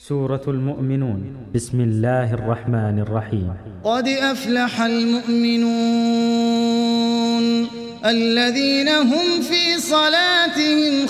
سورة المؤمنون. بسم الله الرحمن الرحيم. قد أفلح المؤمنون الذين هم في صلاتهم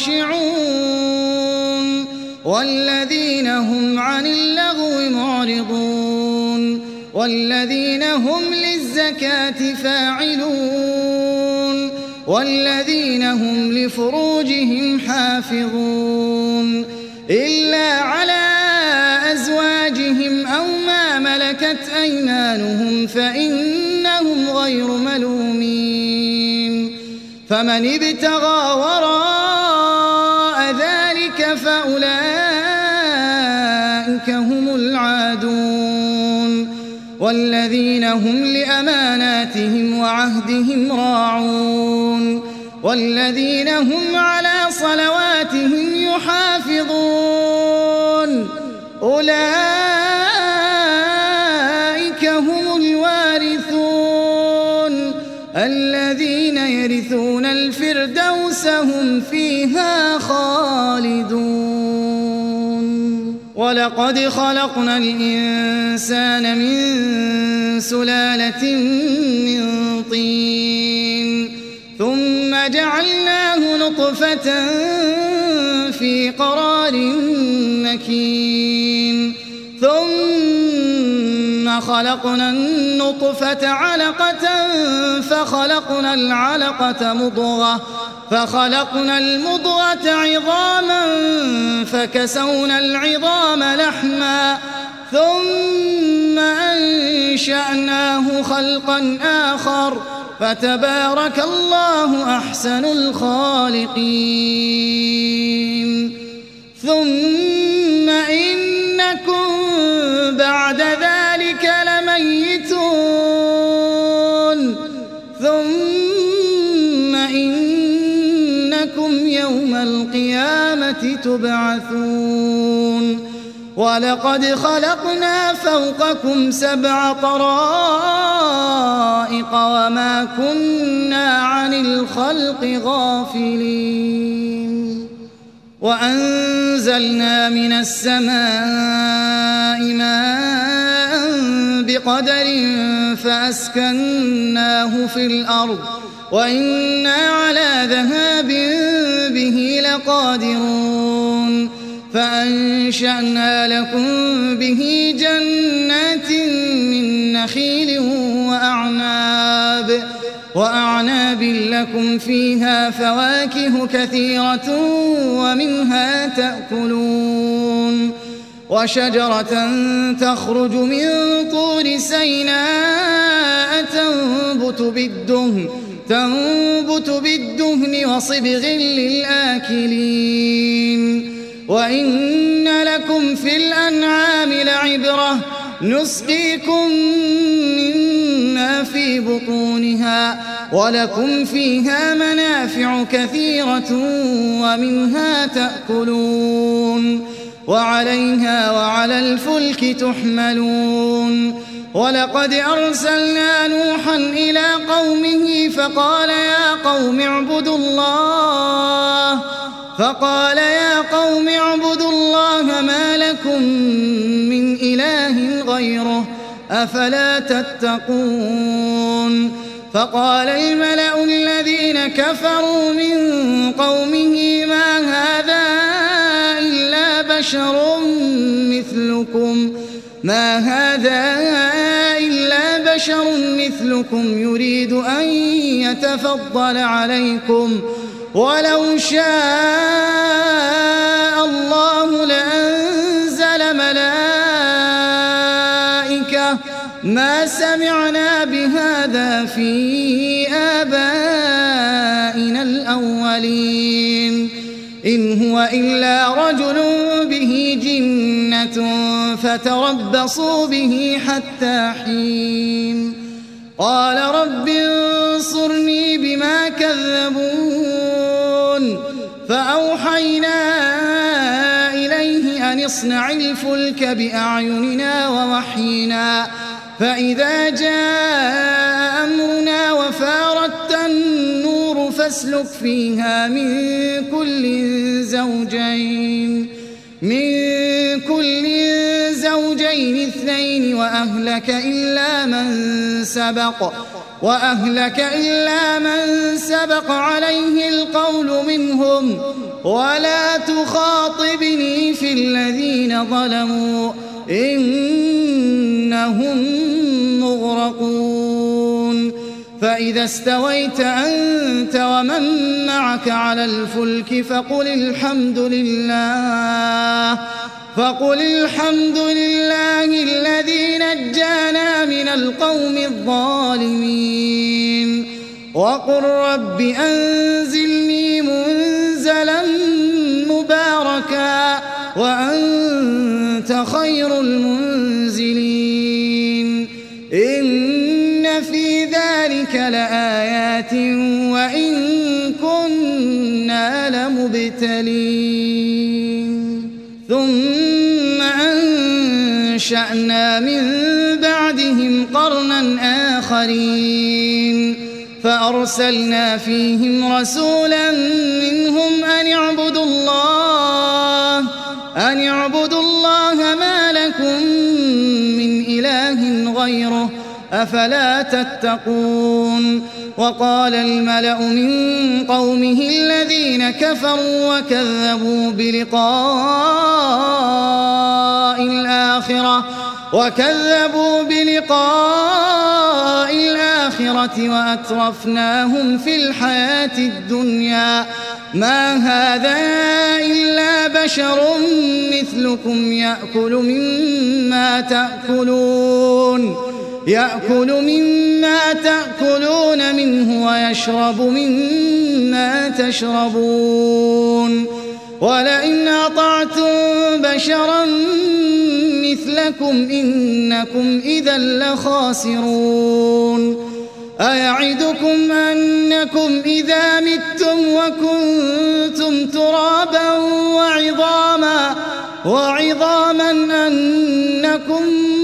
خاشعون والذين هم عن اللغو معرضون والذين هم للزكاة فاعلون والذين هم لفروجهم حافظون إلا على أزواجهم أو ما ملكت أيمانهم فإنهم غير ملومين. فمن ابتغى وراء ذلك فأولئك هم العادون والذين هم لأماناتهم وعهدهم راعون والذين هم على صلواتهم يحافظون أولئك هم الوارثون الذين يرثون الفردوس هم فيها خالدون. ولقد خلقنا الإنسان من سلالة من طين ثم جعلناه نطفة في قرار مكين ثم خلقنا النطفة علقة فخلقنا العلقة مضغة فخلقنا المضغة عظاما فكسونا العظام لحما ثم أنشأناه خلقا آخر فتبارك الله أحسن الخالقين. ثم إنكم بعد ذلك لميتون ثم إنكم يوم القيامة تبعثون. ولقد خلقنا فوقكم 7 طرائق وما كنا عن الخلق غافلين. وأنزلنا من السماء ماء بقدر فأسكناه في الأرض وإنا على ذهاب به لقادرون. فأنشأنا لكم به جنات من نخيل وأعناب لكم فيها فواكه كثيرة ومنها تأكلون. وشجرة تخرج من طور سيناء تنبت بالدهن وصبغ للآكلين. وإن لكم في الأنعام لعبرة نسقيكم مما في بطونها ولكم فيها منافع كثيرة ومنها تأكلون وعليها وعلى الفلك تحملون. ولقد أرسلنا نوحا إلى قومه فقال يا قوم اعبدوا الله ما لكم من إله غيره أفلا تتقون. فقال الملأ الذين كفروا من قومه ما هذا إلا بشر مثلكم يريد أن يتفضل عليكم ولو شاء الله لأنزل ملائكة ما سمعنا بهذا في آبائنا الأولين إن هو إلا رجل به جنة فتربصوا به حتى حين. قال رب انصرني بما كذبون. فأوحينا إليه أن اصنع الفلك بأعيننا ووحينا فإذا جاء أمرنا وفارت النور فاسلك فيها من كل زوجين من كل زوجين اثنين وأهلك إلا من سبق عليه القول منهم ولا تخاطبني في الذين ظلموا إنهم مغرقون فإذا استويت أنت ومن معك على الفلك فقل الحمد لله الذي نجانا من القوم الظالمين وقل رب أنزلني منزلا مباركا وأنت خير المنزلين إن في ذلك لآيات وإن كنا لمبتلين ثم أنشأنا من بعدهم قرنا آخرين فأرسلنا فيهم رسولا منهم أن اعبدوا الله ما لكم من إله غيره أفلا تتقون وقال الملأ من قومه الذين كفروا وكذبوا بلقاء الآخرة وأترفناهم في الحياة الدنيا ما هذا إلا بشر مثلكم يأكل مما تأكلون منه ويشرب مما تشربون ولئن أطعتم بشرا مثلكم إنكم إذا لخاسرون أيعدكم أنكم إذا متم وكنتم ترابا وعظاما أنكم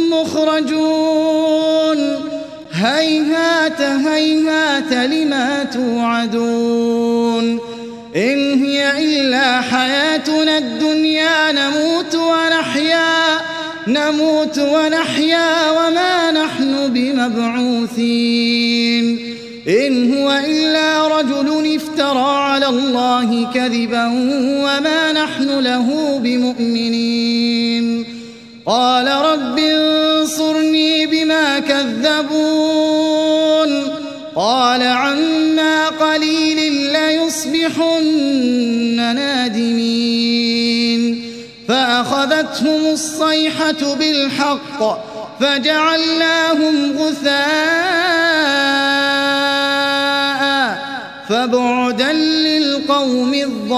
مخرجون هيهات لما توعدون إن هي إلا حياتنا الدنيا نموت ونحيا وما نحن بمبعوثين إن هو إلا رجل افترى على الله كذبا وما نحن له بمؤمنين قال رب انصرني بما كذبون قال عما قليل ليصبحن نادمين فأخذتهم الصيحة بالحق فجعلناهم غثاء فبعدا للقوم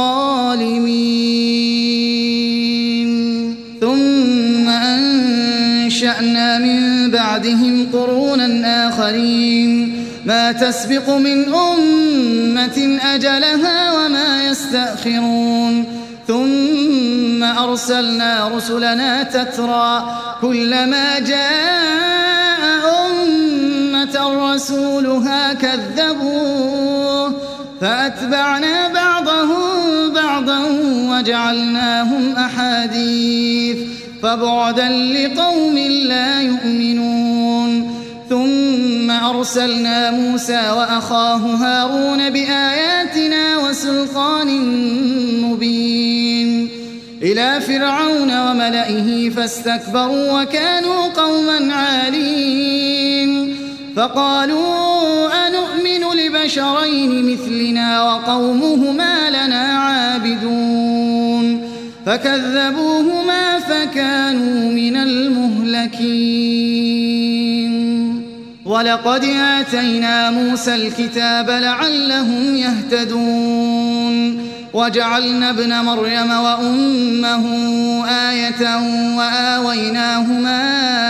الظالمين ثم أنشأنا من بعدهم قرونا آخرين ما تسبق من أمة أجلها وما يستأخرون ثم أرسلنا رسلنا تترى كلما جاء أمة رسولها كذبوه فأتبعنا بعضهم بعضا وجعلناهم أحاديث فبعدا لقوم لا يؤمنون ثم أرسلنا موسى وأخاه هارون بآياتنا وسلطان مبين إلى فرعون وملئه فاستكبروا وكانوا قوما عالين فقالوا أنؤمن لبشرين مثلنا وقومهما لنا عابدون فكذبوهما فكانوا من المهلكين ولقد آتينا موسى الكتاب لعلهم يهتدون وجعلنا ابن مريم وأمه آية وآويناهما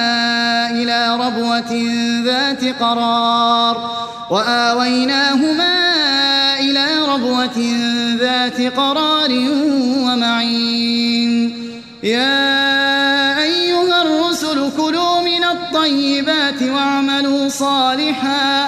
إلى ربوة ذات قرار ومعين يا أيها الرسل كلوا من الطيبات واعملوا صالحا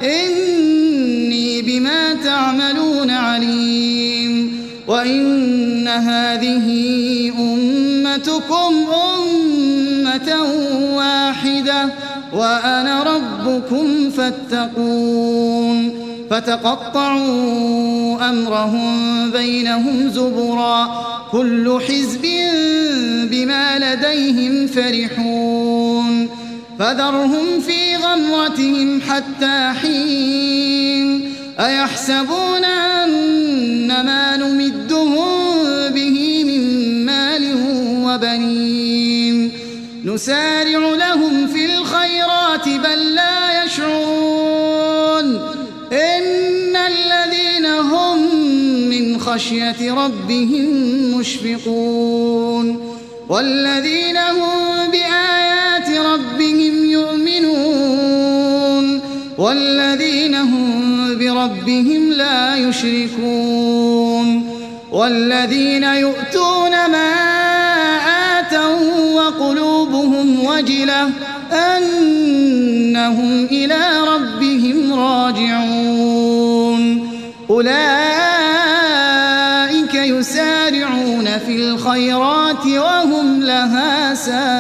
إني بما تعملون عليم وإن هذه أمتكم أمة واحدة وأنا ربكم فاتقون فتقطعوا أمرهم بينهم زبرا كل حزب بما لديهم فرحون فذرهم في غمرتهم حتى حين أيحسبون أن ما نمدهم به من مال وبنين نسارع لهم في الخيرات بل لا يشعرون إن الذين هم من خشية ربهم مشفقون والذين هم بآيات ربهم يؤمنون والذين هم بربهم لا يشركون والذين يؤتون ما آتوا وقلوبهم وجلة أنهم إلى ربهم راجعون أولئك يسارعون في الخيرات وهم لها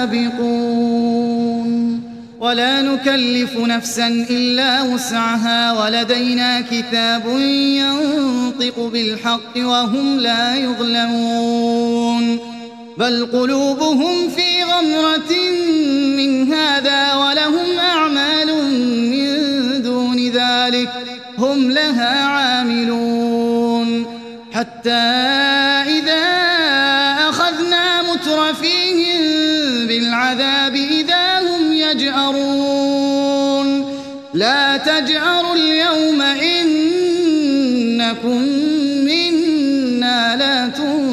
سابقون ولا نكلف نفسا إلا وسعها ولدينا كتاب ينطق بالحق وهم لا يظلمون بل قلوبهم في غمرة من هذا ولهم أعمال من دون ذلك هم لها عاملون حتى إذا أخذنا مترفيهم بالعذاب إذا هم يجأرون لا تجأروا اليوم إنكم منا لا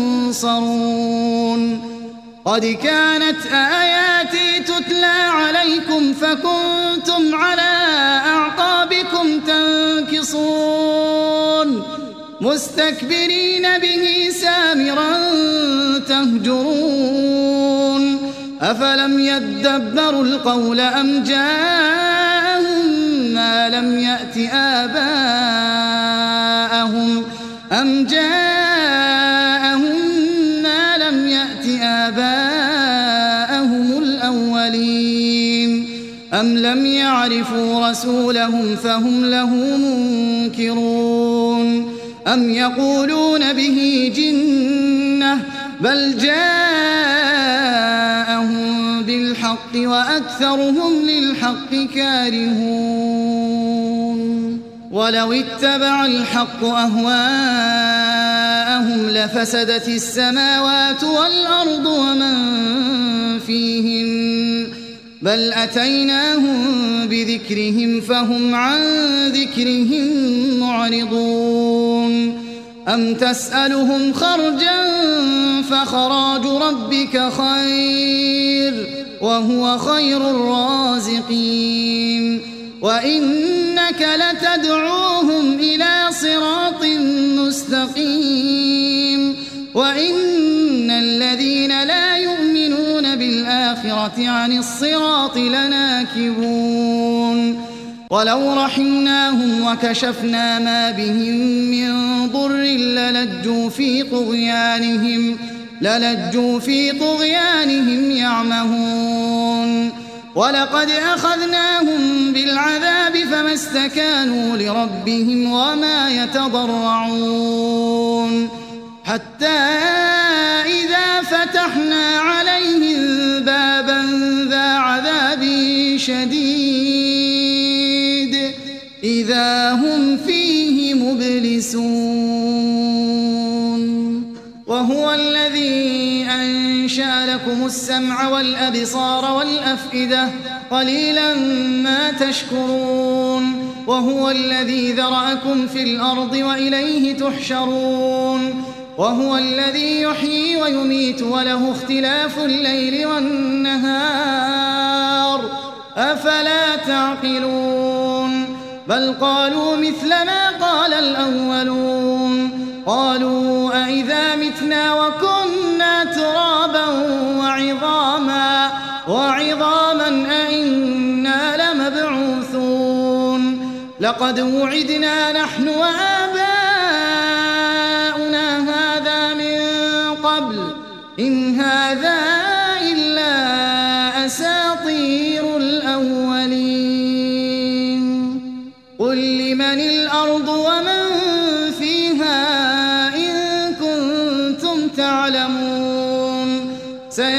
تنصرون قد كانت آياتي تتلى عليكم فكنتم على أعقابكم تنكصون مستكبرين به سامرا تهجرون أفلم يدبروا القول أم جاءهم ما لم يأت آباءهم الأولين أم لم يعرفوا رسولهم فهم له منكرون أم يقولون به جنة بل جاءهم بالحق وأكثرهم للحق كارهون ولو اتبع الحق أهواءهم لفسدت السماوات والأرض ومن فيهن بل أتيناهم بذكرهم فهم عن ذكرهم معرضون أم تسألهم خرجا فخراج ربك خير وهو خير الرازقين وإنك لتدعوهم إلى صراط مستقيم وإن الذين لا يؤمنون بالآخرة عن الصراط لناكبون ولو رحمناهم وكشفنا ما بهم من ضر للجوا في طغيانهم يعمهون ولقد أخذناهم بالعذاب فما استكانوا لربهم وما يتضرعون حتى إذا فتحنا عليهم بابا ذا عذاب شديد إذا هم فيه مبلسون وهو الذي أنشأ لكم السمع والأبصار والأفئدة قليلا ما تشكرون وهو الذي ذرأكم في الأرض وإليه تحشرون وهو الذي يحيي ويميت وله اختلاف الليل والنهار أفلا تعقلون بل قالوا مثل ما قال الأولون قالوا أئذا متنا وكنا ترابا وعظاما أئنا لمبعوثون لقد وعدنا نحن وآباؤنا هذا من قبل إن هذا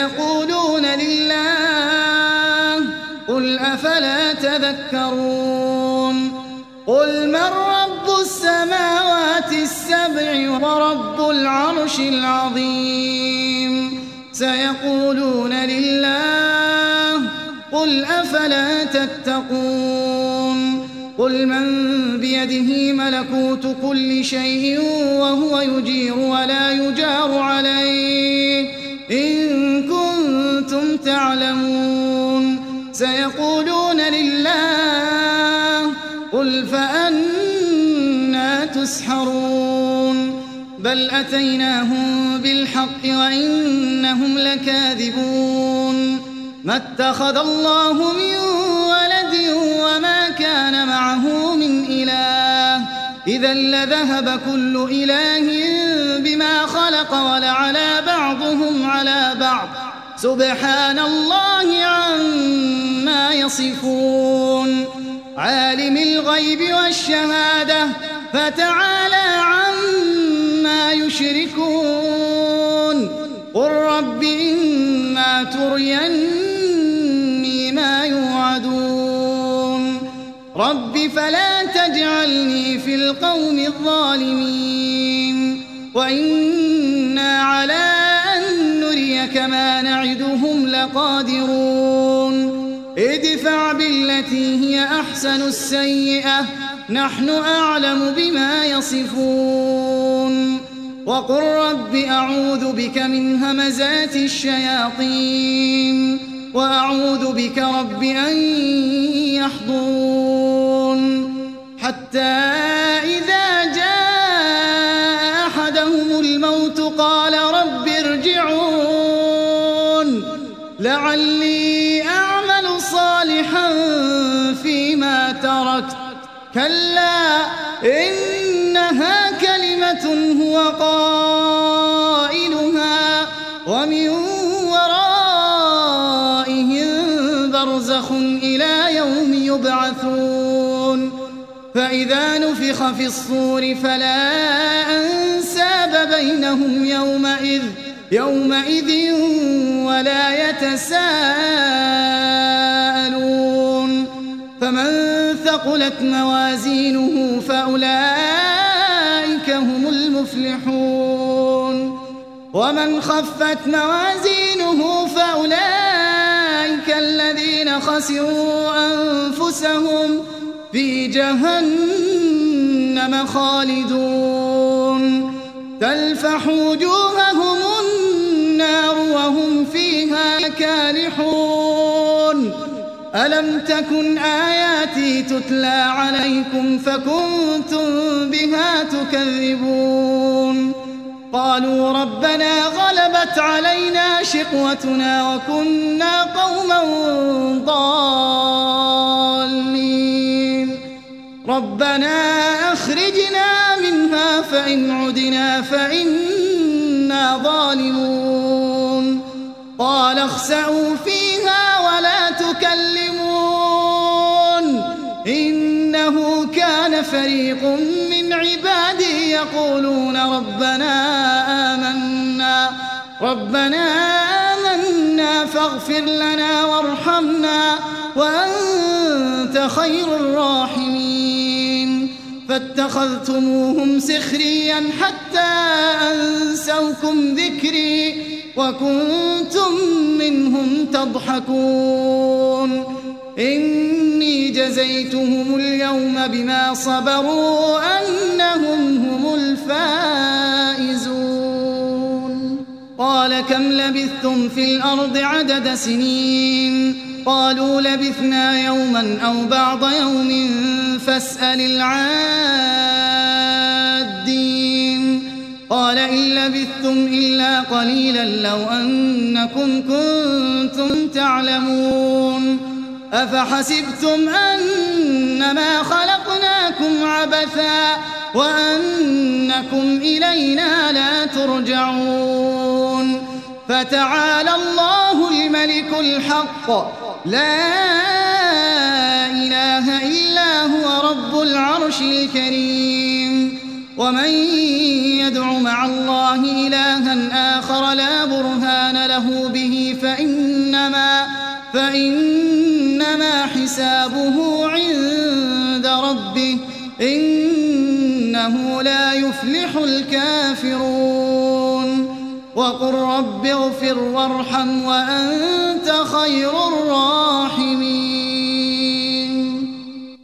سيقولون لله قل أفلا تذكرون قل من رب السماوات السبع ورب العرش العظيم سيقولون لله قل أفلا تتقون قل من بيده ملكوت كل شيء وهو يجير ولا يجار عليه إن كنتم تعلمون سيقولون لله قل فأنى تسحرون بل أتيناهم بالحق وإنهم لكاذبون ما اتخذ الله من ولد وما كان معه من إله إذا لذهب كل إله بما خلق ولعلى بعضهم على بعض سبحان الله عما يصفون عالم الغيب والشهادة فتعالى عما يشركون قل رب إما تريني ما يوعدون رب فلا تجعلني في القوم الظالمين وإنا على أن نريك ما نعدهم لقادرون ادفع بالتي هي أحسن السيئة نحن أعلم بما يصفون وقل رب أعوذ بك من همزات الشياطين وأعوذ بك رب أن يحضرون حتى إذا جاء أحدهم الموت قال رب ارجعون لعلي أعمل صالحا فيما تركت كلا إنها كلمة هو قائلها ومن ورائهم برزخ إلى يوم يبعثون فإذا نفخ في الصور فلا أنساب بينهم يومئذ ولا يتساءلون فمن ثقلت موازينه فأولئك هم المفلحون ومن خفت موازينه فأولئك الذين خسروا أنفسهم في جهنم خالدون تلفح وجوههم النار وهم فيها كالحون ألم تكن آياتي تتلى عليكم فكنتم بها تكذبون قالوا ربنا غلبت علينا شقوتنا وكنا قوما ضالين ربنا أخرجنا منها فإن عدنا فإنا ظالمون قال اخسئوا فيها ولا تكلمون إنه كان فريق من عبادي يقولون ربنا آمنا فاغفر لنا وارحمنا وأنت خير الراحمين فاتخذتموهم سخريا حتى أنسوكم ذكري وكنتم منهم تضحكون إني جزيتهم اليوم بما صبروا أنهم هم الفائزون قال كم لبثتم في الأرض عدد سنين قالوا لبثنا يوما أو بعض يوم فاسأل العادين قال إن لبثتم إلا قليلا لو أنكم كنتم تعلمون أفحسبتم أنما خلقناكم عبثا وأنكم إلينا لا ترجعون فتعالى الله الملك الحق لا إله إلا هو رب العرش الكريم ومن يدع مع الله إلها آخر لا برهان له به فإنما حسابه عند ربه إنه لا يفلح الكافرون وقل رب اغفر وارحم وأنت خير الراحمين